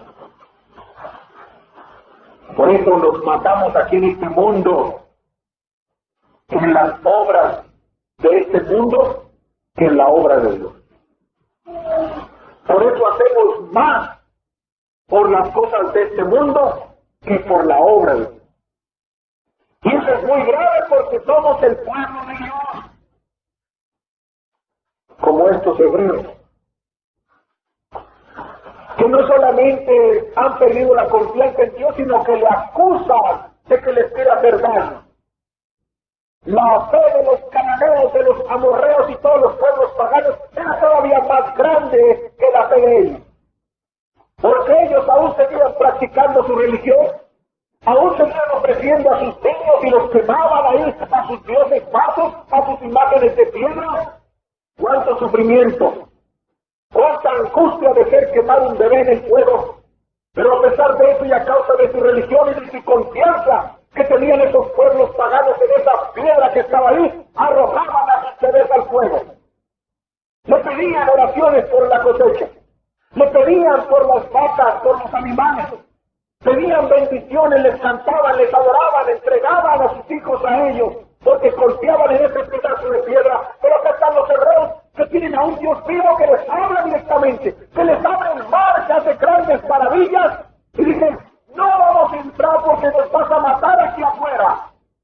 Por eso nos matamos aquí en este mundo, en las obras de este mundo, que en la obra de Dios. Por eso hacemos más por las cosas de este mundo que por la obra de Dios. Y eso es muy grave porque somos el pueblo de Dios, como estos hebreos, que no solamente han perdido la confianza en Dios, sino que le acusan de que les quiere hacer daño. La fe de los cananeos, de los amorreos y todos los pueblos paganos era todavía más grande que la fe de ellos. Porque ellos aún seguían practicando su religión, aún seguían ofreciendo a sus niños y los quemaban ahí a sus dioses falsos, a sus imágenes de piedra. ¡Cuánto sufrimiento! ¡Cuánta angustia de ser quemado un bebé en el fuego! Pero a pesar de eso y a causa de su religión y de su confianza que tenían esos pueblos paganos en esa piedra que estaba ahí, arrojaban a sus bebés al fuego. Le pedían oraciones por la cosecha. Le pedían por las vacas, por los animales. Pedían bendiciones, les cantaban, les adoraban, entregaban a sus hijos a ellos, porque confiaban en ese pedazo de piedra. Pero acá están los hebreos que tienen a un Dios vivo que les habla directamente, que les abre el mar, que hace grandes maravillas, y dicen, no vamos a entrar porque nos vas a matar aquí afuera.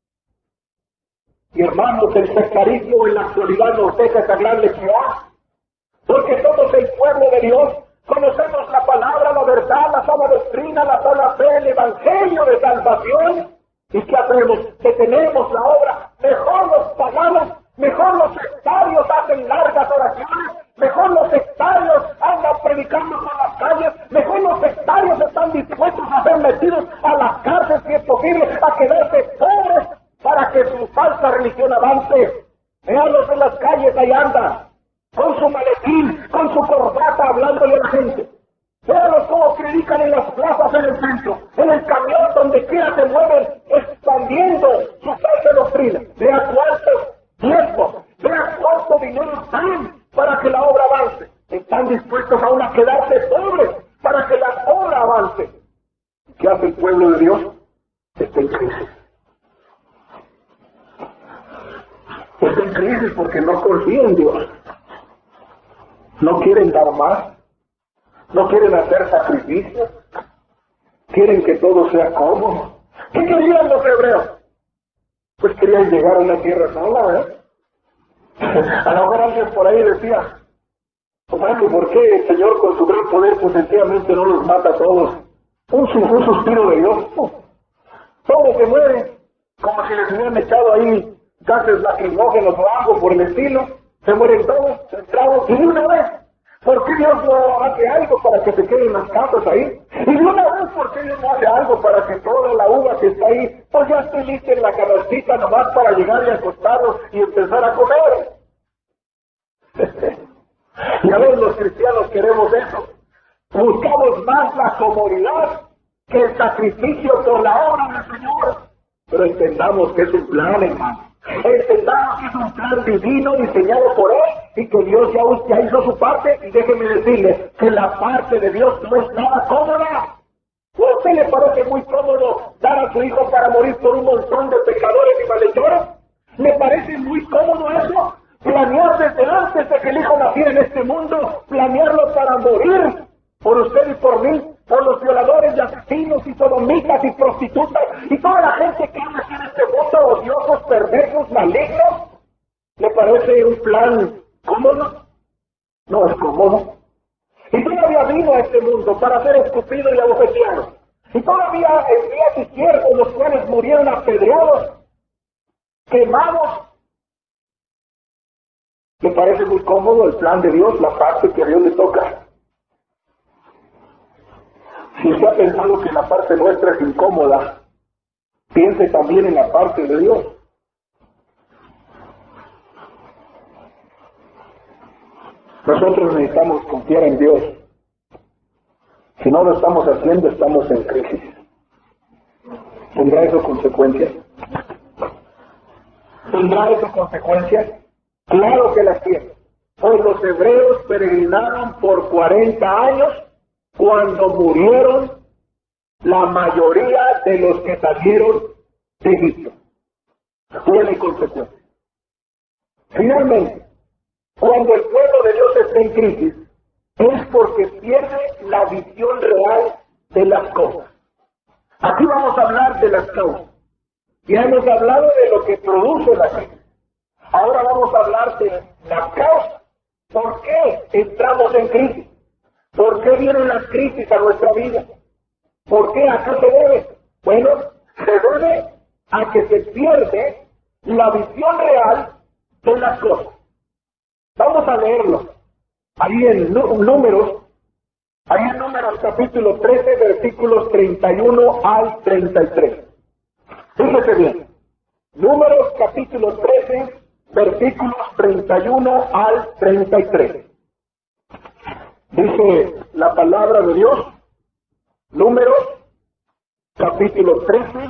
Y hermanos, el sectarismo en la actualidad nos deja esa gran lección, porque somos el pueblo de Dios, conocemos la palabra, la verdad, la sana doctrina, la sana fe, el evangelio de salvación. ¿Y qué hacemos? Detenemos la obra. Mejor los paganos, mejor los sectarios hacen largas oraciones, mejor los sectarios andan predicando por las calles, mejor los sectarios están dispuestos a ser metidos a las cárceles si es posible, a quedarse pobres para que su falsa religión avance. Veanlos en las calles, ahí andan, con su maletín, con su corbata, hablándole a la gente. Véanlos cómo predican en las plazas en el centro, en el camión, donde quiera se mueven, expandiendo su falsa doctrina. Vea cuántos tiempos, vea cuánto dinero dan para que la obra avance. Están dispuestos aún a quedarse pobres para que la obra avance. ¿Qué hace el pueblo de Dios? Está en crisis. Está en crisis porque no confían en Dios. No quieren dar más. No quieren hacer sacrificios. Quieren que todo sea cómodo. ¿Qué querían los hebreos? Pues querían llegar a una tierra sola, ¿eh? A lo mejor alguien por ahí decía, bueno, ¿por qué el Señor con su gran poder pues sencillamente no los mata a todos? Un suspiro de Dios. Todos se mueren, como si les hubieran echado ahí gases lacrimógenos o algo por el estilo. Se mueren todos, centrados, y de una vez. ¿Por qué Dios no hace algo para que se queden las casas ahí? Y de una vez, ¿por qué Dios no hace algo para que toda la uva que está ahí, pues ya esté lista en la canastita nomás para llegar y acostarnos y empezar a comer? Y a veces los cristianos queremos eso. Buscamos más la comodidad que el sacrificio por la obra del Señor. Pero entendamos que es un plan, hermano. Entendamos que es un plan divino diseñado por Él y que Dios ya hizo su parte. Y déjeme decirle que la parte de Dios no es nada cómoda. ¿O a usted le parece muy cómodo dar a su hijo para morir por un montón de pecadores y malhechores? ¿Le parece muy cómodo eso? Planear desde antes de que el hijo naciera en este mundo, planearlo para morir por usted y por mí, por los violadores y asesinos y sodomitas y prostitutas y toda la gente que anda en este mundo, odiosos, perversos, malignos. ¿Le parece un plan cómodo? No es cómodo. Y todavía vino a este mundo para ser escupido y abofeteado. Y todavía en días izquierdos los cuales murieron apedreados, quemados. ¿Le parece muy cómodo el plan de Dios, la parte que a Dios le toca? Si usted ha pensado que la parte nuestra es incómoda, piense también en la parte de Dios. Nosotros necesitamos confiar en Dios. Si no lo estamos haciendo, estamos en crisis. ¿Tendrá eso consecuencias? ¿Tendrá eso consecuencias? Claro que las tiene. Pues los hebreos peregrinaron por 40 años cuando murieron la mayoría de los que salieron de Egipto. Tiene consecuencias. Finalmente, cuando el pueblo de Dios está en crisis, es porque pierde la visión real de las cosas. Aquí vamos a hablar de las causas. Ya hemos hablado de lo que produce la crisis. Ahora vamos a hablar de la causa. ¿Por qué entramos en crisis? ¿Por qué vienen las crisis a nuestra vida? ¿Por qué? ¿A qué se debe? Bueno, se debe a que se pierde la visión real de las cosas. Vamos a leerlo. Ahí en Números capítulo 13, versículos 31 al 33. Fíjese bien. Números capítulo 13, versículos 31 al 33. Dice la palabra de Dios, Números capítulo 13,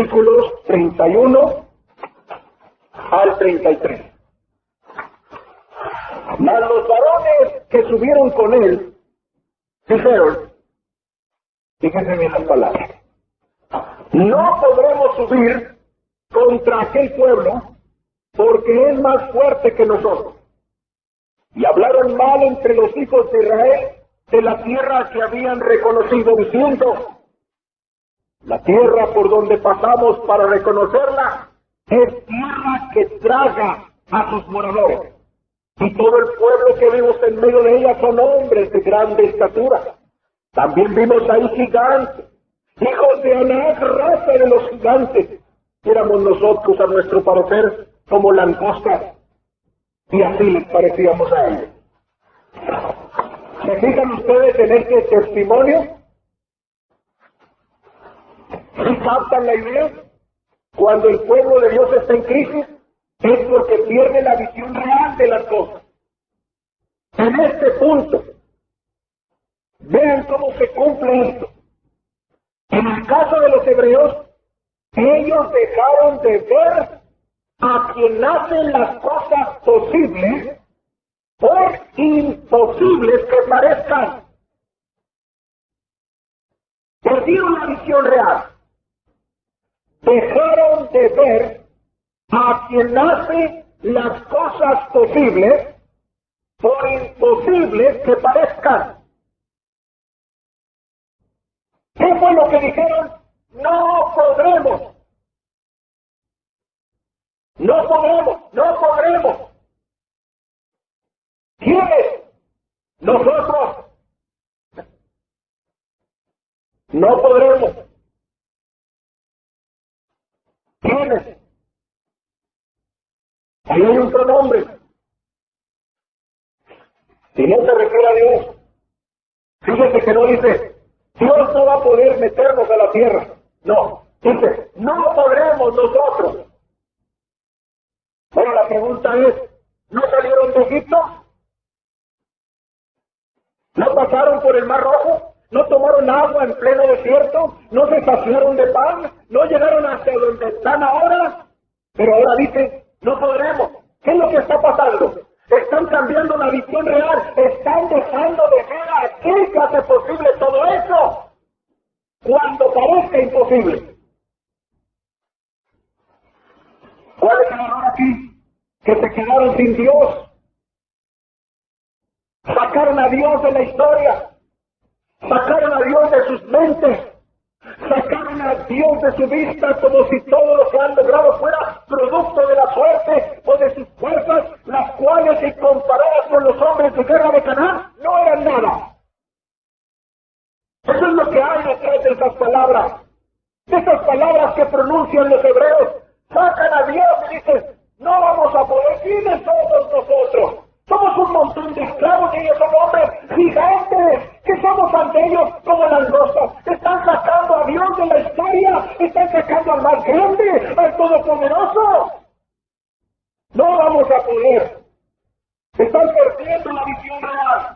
versículos 31 al 33. Mas los varones que subieron con él dijeron, fíjense bien las palabras, no podremos subir contra aquel pueblo porque es más fuerte que nosotros. Y hablaron mal entre los hijos de Israel de la tierra que habían reconocido, diciendo, la tierra por donde pasamos para reconocerla es tierra que traga a sus moradores. Y todo el pueblo que vimos en medio de ella son hombres de grande estatura. También vimos ahí gigantes, hijos de Anac, raza de los gigantes. Éramos nosotros, a nuestro parecer, como langostas, y así les parecíamos a ellos. ¿Se fijan ustedes en este testimonio? ¿Sí captan la idea? Cuando el pueblo de Dios está en crisis, es porque pierde la visión real de las cosas. En este punto, vean cómo se cumple esto. En el caso de los hebreos, ellos dejaron de ver a quien hace las cosas posibles por imposibles que parezcan. Perdieron la visión real. Dejaron de ver a quien hace las cosas posibles por imposibles que parezcan. ¿Qué fue lo que dijeron? No podremos. No podremos, no podremos. ¿Quiénes? Nosotros. No podremos. ¿Quiénes? Ahí hay un pronombre. Si no se refiere a Dios, fíjese que no dice, Dios no va a poder meternos a la tierra. No, dice, no podremos nosotros. Bueno, la pregunta es, ¿no salieron de Egipto? ¿No pasaron por el Mar Rojo? ¿No tomaron agua en pleno desierto? ¿No se saciaron de pan? ¿No llegaron hasta donde están ahora? Pero ahora dicen, no podremos. ¿Qué es lo que está pasando? Están cambiando la visión real. Están dejando de ver a aquel que hace posible todo eso cuando parezca imposible. ¿Cuál es el error aquí? Que se quedaron sin Dios. Sacaron a Dios de la historia. Sacaron a Dios de sus mentes. Sacaron a Dios de su vista como si todo lo que han logrado fuera producto de la suerte o de sus fuerzas, las cuales, si comparadas con los hombres de guerra de Canaán, no eran nada. Eso es lo que hay detrás de esas palabras. De esas palabras que pronuncian los hebreos. Sacan a Dios y dicen, no vamos a poder. ¿Quiénes somos nosotros? Somos un montón de esclavos y ellos son hombres gigantes. ¿Qué somos ante ellos como langostas? Están sacando a Dios de la historia. Están sacando al más grande, al todopoderoso. No vamos a poder. Están perdiendo la visión real.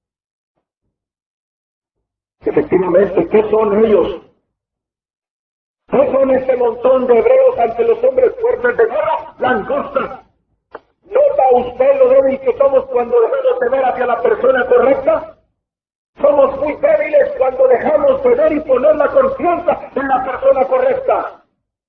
Efectivamente, ¿qué son ellos? ¿Qué son este montón de hebreos ante los hombres fuertes de guerra? Langostas. ¿Nota usted lo débil que somos cuando dejamos de ver hacia la persona correcta? Somos muy débiles cuando dejamos de ver y poner la confianza en la persona correcta.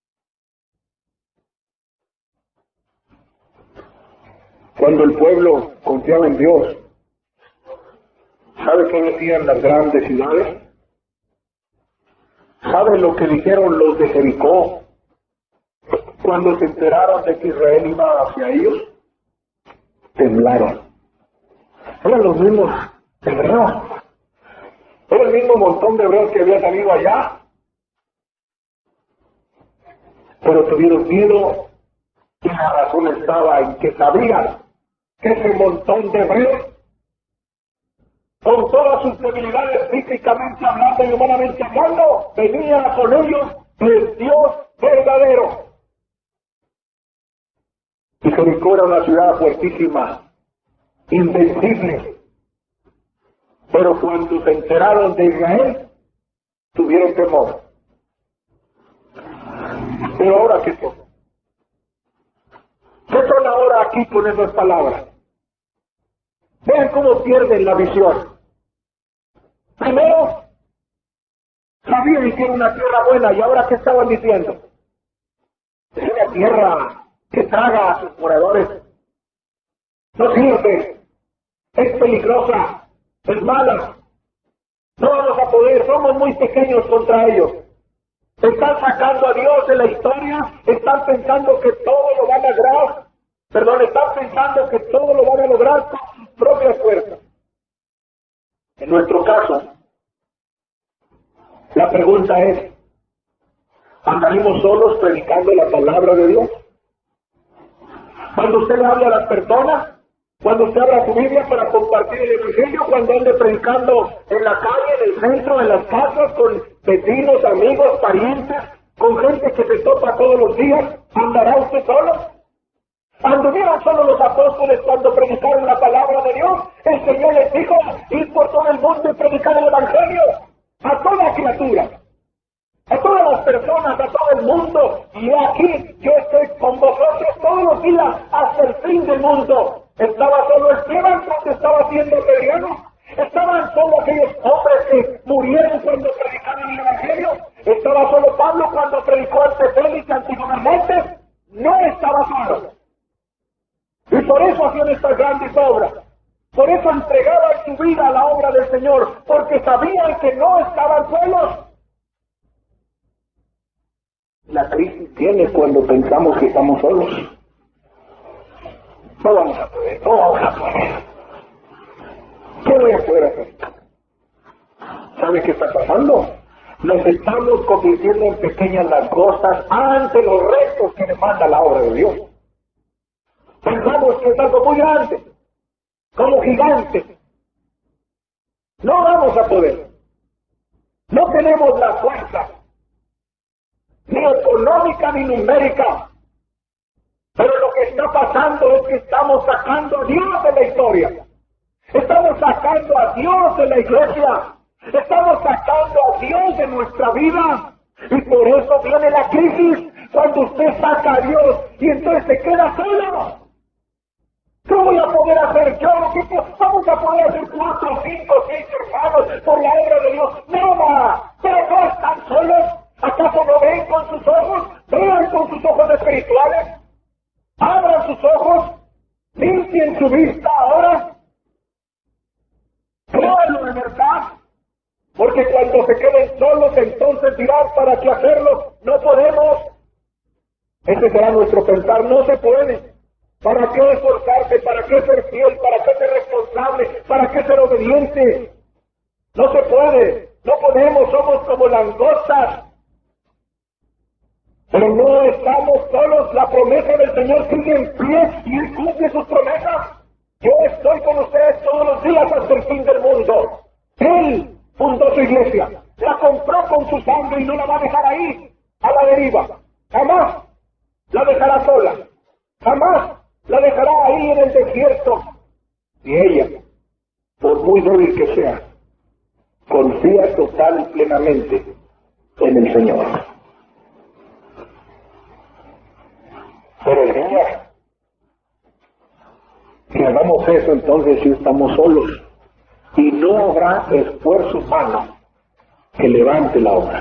Cuando el pueblo confiaba en Dios, ¿sabe qué decían las grandes ciudades? ¿Sabe lo que dijeron los de Jericó cuando se enteraron de que Israel iba hacia ellos? Temblaron. Eran los mismos hebreos. Era el mismo montón de hebreos que había salido allá. Pero tuvieron miedo y la razón estaba en que sabían que ese montón de hebreos, con todas sus debilidades físicamente hablando y humanamente hablando, venía con ellos el Dios verdadero. Y Jericó era una ciudad fuertísima, invencible. Pero cuando se enteraron de Israel, tuvieron temor. Pero ahora, ¿qué son? ¿Qué son ahora aquí con esas palabras? Vean cómo pierden la visión. Primero, sabían que era una tierra buena, y ahora ¿qué estaban diciendo? Es una tierra que traga a sus moradores. No sirve, es peligrosa, es mala. No vamos a poder, somos muy pequeños contra ellos. Están sacando a Dios de la historia, están pensando que todo lo van a lograr, están pensando que todo lo van a lograr con sus propias fuerzas. En nuestro caso, la pregunta es, ¿andaremos solos predicando la palabra de Dios? Cuando usted le habla a las personas, cuando usted abra su Biblia para compartir el Evangelio, cuando ande predicando en la calle, en el centro, en las casas, con vecinos, amigos, parientes, con gente que se topa todos los días, ¿andará usted solo? ¿Anduvieron solo los apóstoles cuando predicaron la palabra de Dios? El Señor les dijo, ir por todo el mundo y predicar el Evangelio a toda criatura, a todas las personas, a todo el mundo. Y aquí yo estoy con vosotros todos los días hasta el fin del mundo. ¿Estaba solo Esteban cuando estaba siendo apedreado? ¿Estaban solo aquellos hombres que murieron cuando predicaron el Evangelio? ¿Estaba solo Pablo cuando predicó ante Félix y ante gobernantes? No estaba solo. Y por eso hacían estas grandes obras. Por eso entregaban su vida a la obra del Señor, porque sabían que no estaban solos. La crisis viene cuando pensamos que estamos solos. No vamos a poder, no vamos a poder. ¿Qué voy a poder hacer? ¿Sabe qué está pasando? Nos estamos convirtiendo en pequeñas langostas ante los retos que demanda la obra de Dios. Pensamos que es algo muy grande, como gigantes. No vamos a poder. No tenemos la fuerza, ni económica ni numérica. Pero lo que está pasando es que estamos sacando a Dios de la historia. Estamos sacando a Dios de la iglesia. Estamos sacando a Dios de nuestra vida. Y por eso viene la crisis, cuando usted saca a Dios y entonces se queda solo. ¿Qué voy a poder hacer yo? ¿Qué vamos a poder hacer 4, 5, 6 hermanos por la obra de Dios? Nada. Pero no están solos. ¿Acaso no ven con sus ojos? Vean con sus ojos espirituales. Abran sus ojos, limpien su vista ahora, créanlo de verdad, porque cuando se queden solos entonces dirán, ¿para qué hacerlo? No podemos. Ese será nuestro pensar, no se puede. ¿Para qué esforzarse? ¿Para qué ser fiel? ¿Para qué ser responsable? ¿Para qué ser obediente? No se puede, no podemos, somos como langostas. Pero no estamos solos, la promesa del Señor sigue en pie y Él cumple sus promesas. Yo estoy con ustedes todos los días hasta el fin del mundo. Él fundó su iglesia, la compró con su sangre y no la va a dejar ahí, a la deriva. Jamás la dejará sola, jamás la dejará ahí en el desierto. Y ella, por muy débil que sea, confía total y plenamente en el Señor. Pero el día que hagamos eso, entonces sí estamos solos y no habrá esfuerzo humano que levante la obra.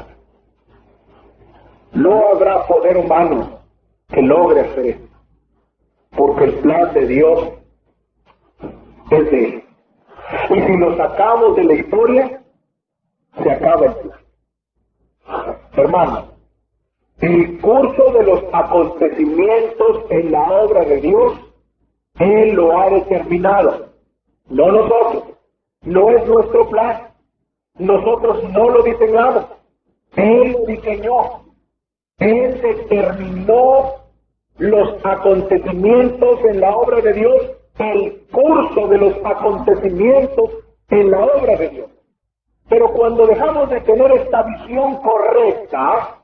No habrá poder humano que logre hacer esto, porque el plan de Dios es de Él. Y si lo sacamos de la historia, se acaba el plan. Hermano, el curso de los acontecimientos en la obra de Dios, Él lo ha determinado, no nosotros. No es nuestro plan. Nosotros no lo diseñamos. Él lo diseñó. Él determinó los acontecimientos en la obra de Dios, el curso de los acontecimientos en la obra de Dios. Pero cuando dejamos de tener esta visión correcta,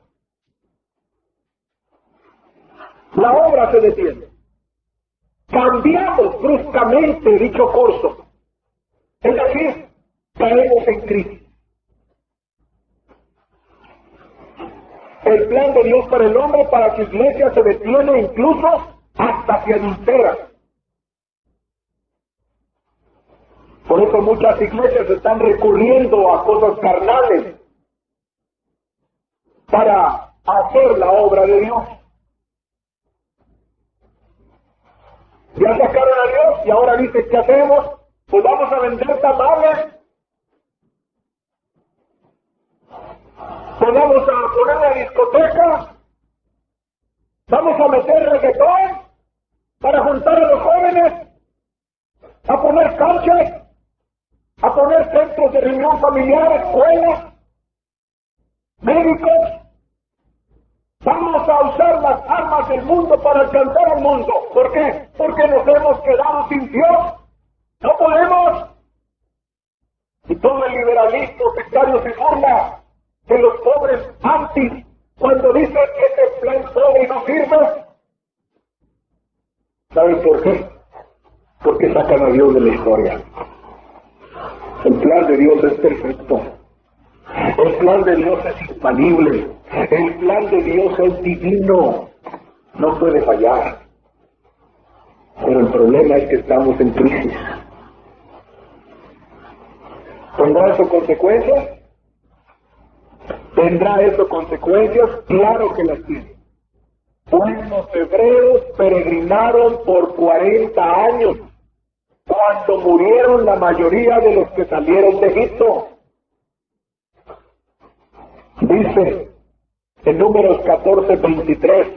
la obra se detiene. Cambiamos bruscamente dicho curso. Es decir, caemos en crisis. El plan de Dios para el hombre, para su iglesia, se detiene incluso hasta se adultera. Por eso muchas iglesias están recurriendo a cosas carnales para hacer la obra de Dios. Ya sacaron a Dios y ahora dicen, ¿qué hacemos? Pues vamos a vender tamales. Pues vamos a poner una discoteca. Vamos a meter reggaetón para juntar a los jóvenes, a poner canchas, a poner centros de reunión familiar, escuelas, médicos. Vamos a usar las armas del mundo para alcanzar al mundo. ¿Por qué? Porque nos hemos quedado sin Dios. No podemos. Y todo el liberalismo sectario se burla de los pobres antis cuando dicen que ese plan pobre no sirve. ¿Saben por qué? Porque sacan a Dios de la historia. El plan de Dios es perfecto. El plan de Dios es infalible. El plan de Dios es divino. No puede fallar. Pero el problema es que estamos en crisis. ¿Tendrá eso consecuencias? ¿Tendrá eso consecuencias? Claro que las tiene. Pues los hebreos peregrinaron por 40 años, cuando murieron la mayoría de los que salieron de Egipto. Dice en Números 14:23,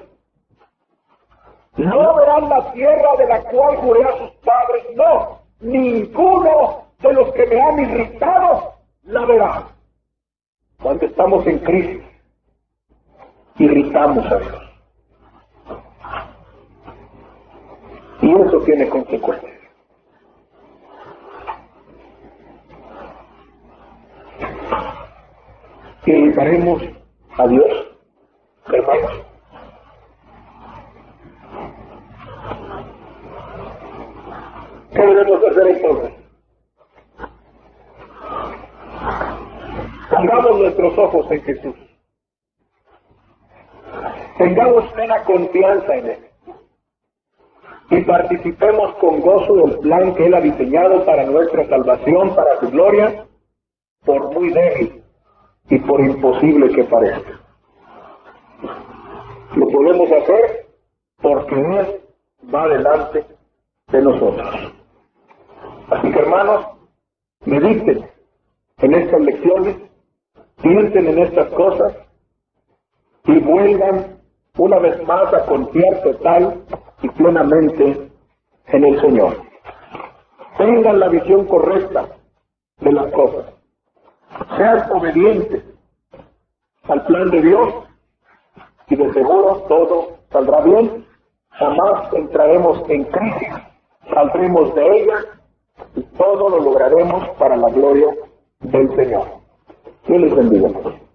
no verán la tierra de la cual juré a sus padres, no, ninguno de los que me han irritado la verá. Cuando estamos en crisis, irritamos a Dios. Y eso tiene consecuencias. ¿Irritaremos a Dios, hermanos? ¿Qué debemos hacer entonces? Pongamos nuestros ojos en Jesús. Tengamos plena confianza en Él. Y participemos con gozo del plan que Él ha diseñado para nuestra salvación, para su gloria, por muy débil y por imposible que parezca. Lo podemos hacer porque Él va delante de nosotros. Así que, hermanos, mediten en estas lecciones, piensen en estas cosas y vuelvan una vez más a confiar total y plenamente en el Señor. Tengan la visión correcta de las cosas. Sean obedientes al plan de Dios y de seguro todo saldrá bien. Jamás entraremos en crisis, saldremos de ella y todo lo lograremos para la gloria del Señor. Dios les bendiga.